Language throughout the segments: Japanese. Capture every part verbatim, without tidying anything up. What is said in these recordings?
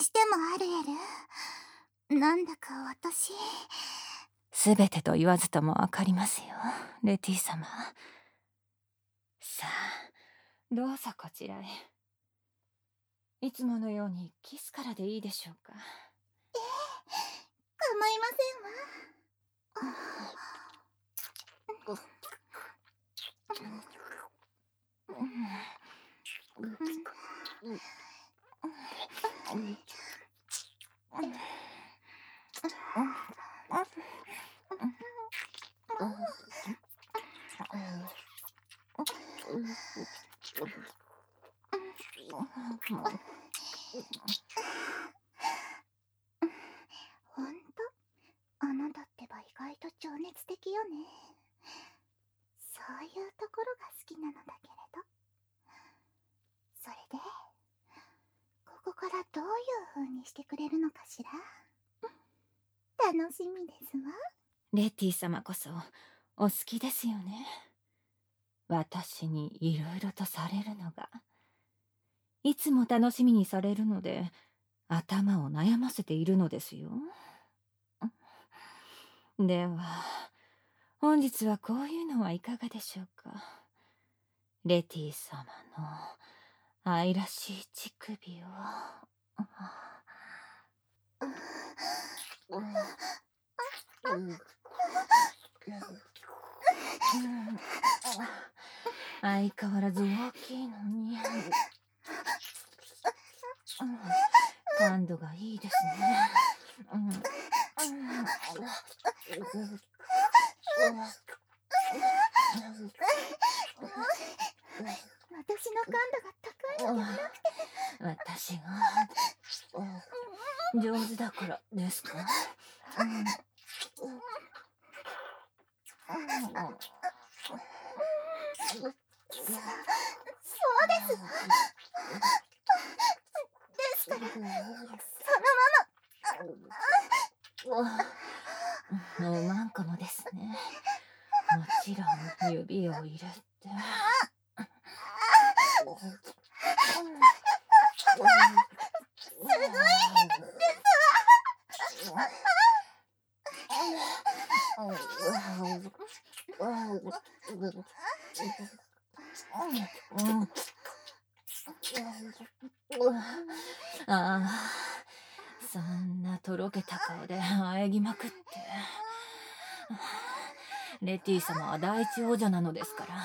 してもアルエル、なんだか私すべてと言わずともわかりますよ、レティ様。さあ、どうぞこちらへ。いつものようにキスからでいいでしょうか。 ええ、構いませんわ。ほんと、あなたってば意外と情熱的よね。そういうところが好きなのだけれど。それで、ここからどういう風にしてくれるのかしら。楽しみですわ。 レティ様こそお好きですよね。私にいろいろとされるのが。いつも楽しみにされるので頭を悩ませているのですよ。では本日はこういうのはいかがでしょうか。レティ様の愛らしい乳首を相変わらず大きいのに感度がいいですね。 私の感度が高いのではなくて、 私が上手だからですか。 そうですわ。ですから、そのまま。 おまんこもですね。もちろん指を入れて。 すごいですわ。 ああ、そんなとろけた顔で喘ぎまくって。レティ様は第一王女なのですから、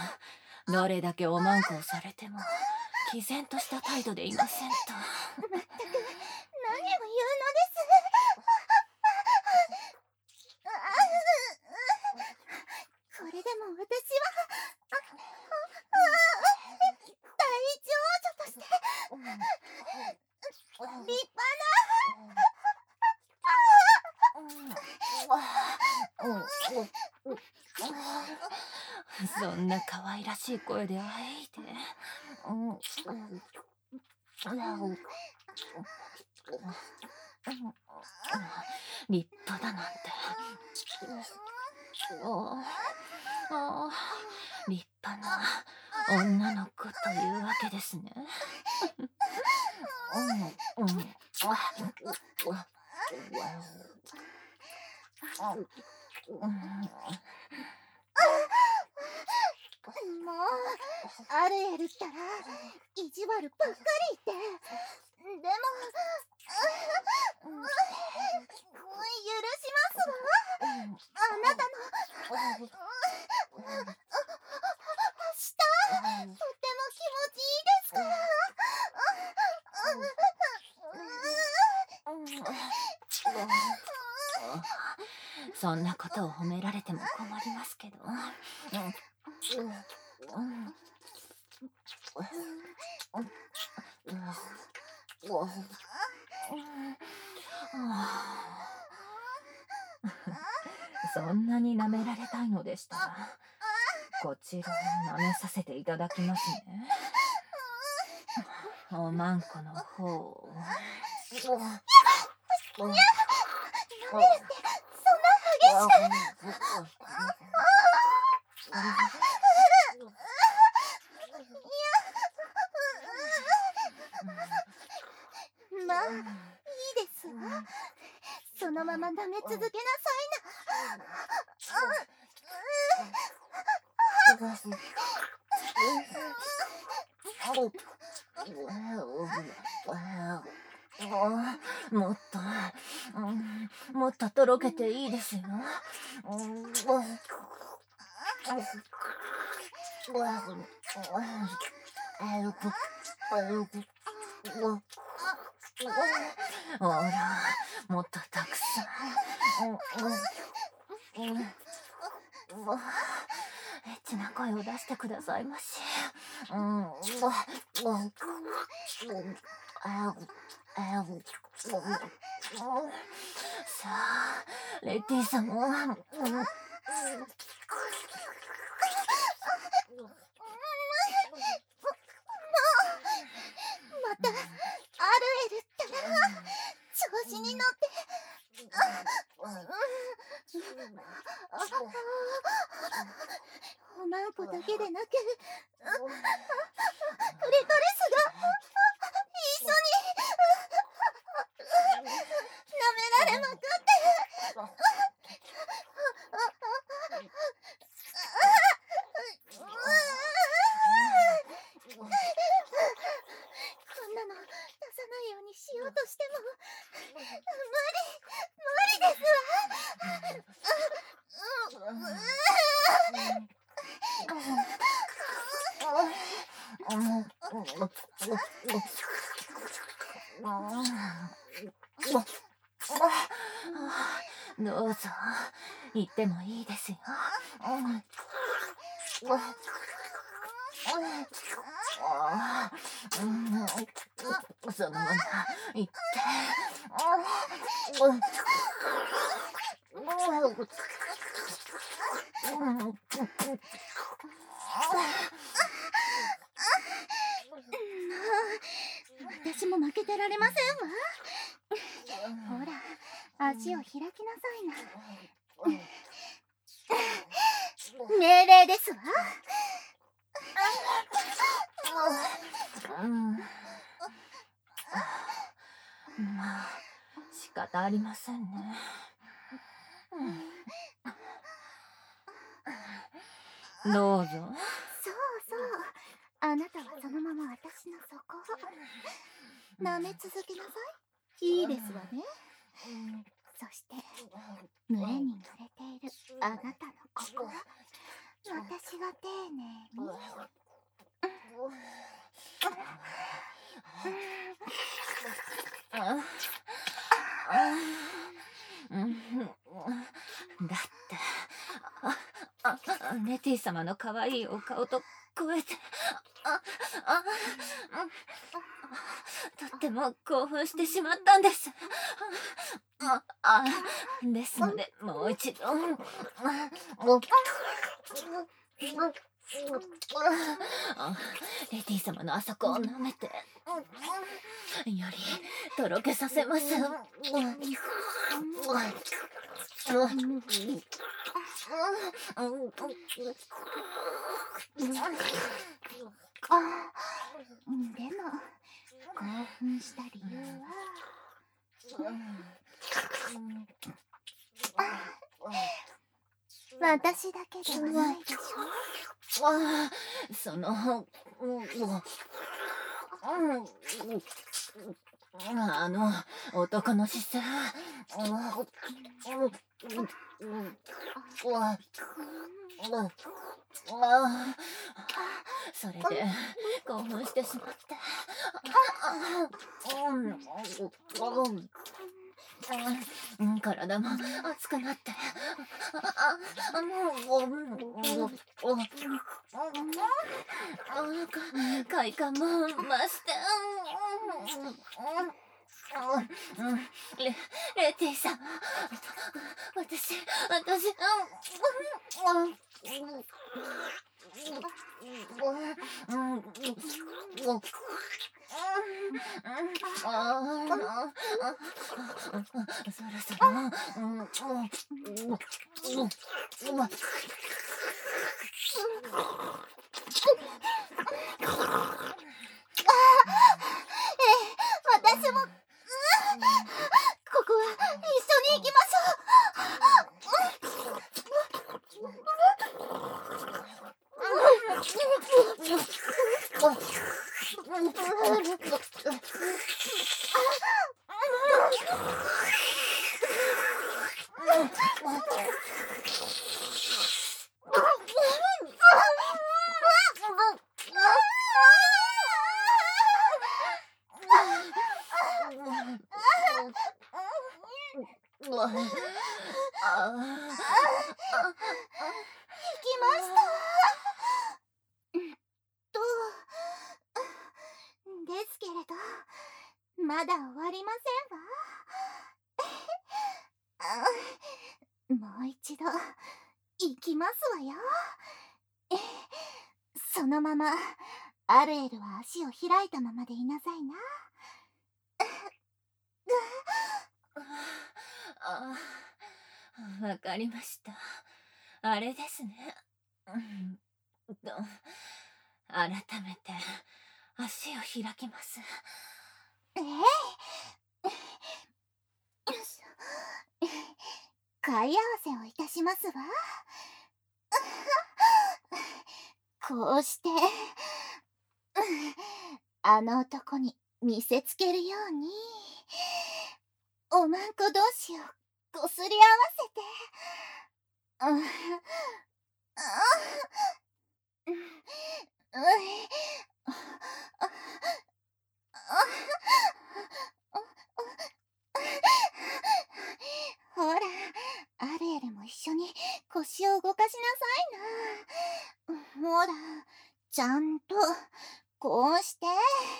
どれだけおまんこをされても毅然とした態度でいませんと。 まったく何を言うのです。これでも私は第一王女として立派そんな可愛らしい声であえいで。立派だなんて。立派な女の子というわけですね。 もうアルエルったら意地悪ばっかり言って。でも許しますわ。あなたの舌とっても気持ちいいですから。 そんなことを褒められても困りますけど。そんなに舐められたいのでしたら、こちらを舐めさせていただきますね。おまんこの方を。 舐めるってそんな激しく。まあ、いいそのまま舐め続けなさいな。 もっと、うん、もっととろけていいですよ。ほら、もっとたくさん。エッチな声を出してくださいまし。さあ、レティ様。 またアルエルったら調子に乗っておまんこだけでなくクリトリスが一緒に舐められまくってこんなの出さないようにしようとしても無理無理ですどうぞ行ってもいいですよ。そのまま行って。 私も負けてられませんわ。ほら、足を開きなさいな。命令ですわ。 まあ、仕方ありませんね。どうぞ。 そうそう、あなたはそのまま私の底を舐め続けなさい。いいですわね。そして群れに濡れているあなたのここは私が丁寧にだってああレティ様の可愛いお顔と超えてああとっても興奮してしまったんです。ああですのでもう一度レティ様のあそこを舐めてよりとろけさせます。 でも興奮した理由は私だけではないでしょ。 あそのあの男の姿勢それで興奮してしまって体も熱くなって快感も増してレ, レティさん私私そろそろ私もここはきましたと。ですけれど、まだ終わりませんわ。もう一度行きますわよ。そのままアルエルは足を開いたままでいなさいな。 ああ、わかりました。あれですね。うんと、改めて足を開きます。 ええ貝合わせをいたしますわ。こうしてあの男に見せつけるように、おまんこ同士をこすり合わせて、うん、うん、ほら、アルエルも一緒に腰を動かしなさいな。ほら、ちゃんとこうして。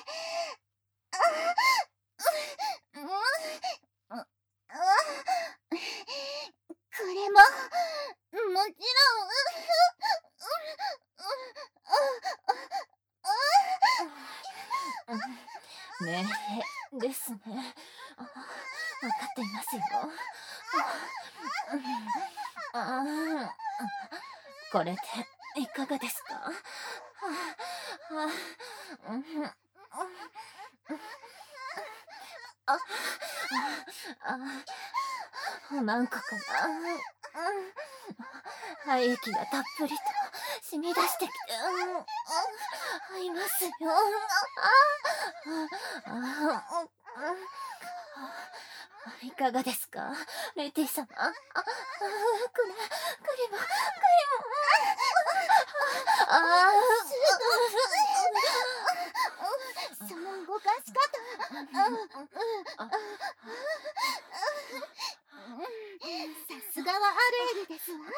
これももちろん。ねえ、ですね。わかっていますよ。ああ、これでいかがですか？あ、あ、なんかかな。肺液がたっぷりと染み出してきて、うん、いますよ。いかがですか、レティ様？あ、これ、これも、これも。ああ、 その動かし方。さすがはアルエルですわ。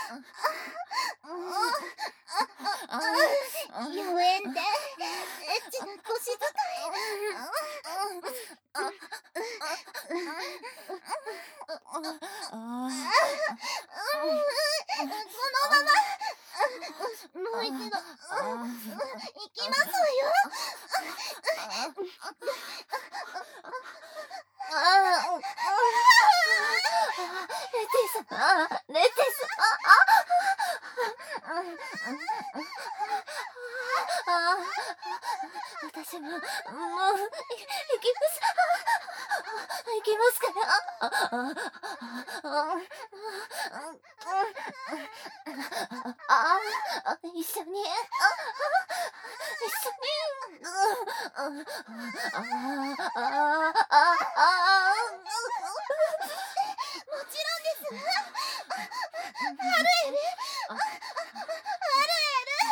妖艶でエッチな腰使い。このままもう一度行きますわよ。 レティ様、レティ様。私ももう行きます。行きますから。一緒に、一緒に。 もちろんですわ。アルエル、アルエル。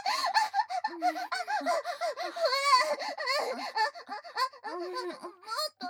もっと。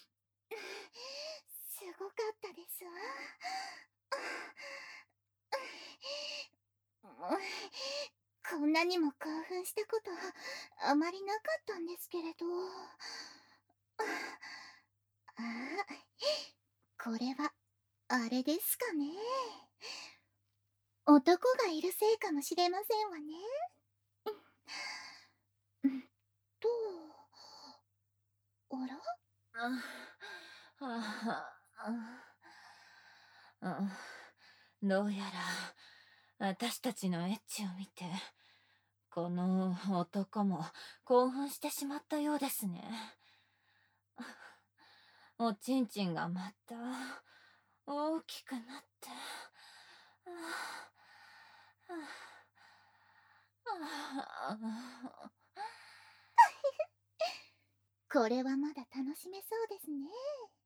すごかったですわ。 こんなにも興奮したことあまりなかったんですけれど。ああ、これはあれですかね。男がいるせいかもしれませんわね。うんと、あら？ ああああどうやら私たちのエッチを見てこの男も興奮してしまったようですね。おちんちんがまた大きくなって、 これはまだ楽しめそうですね。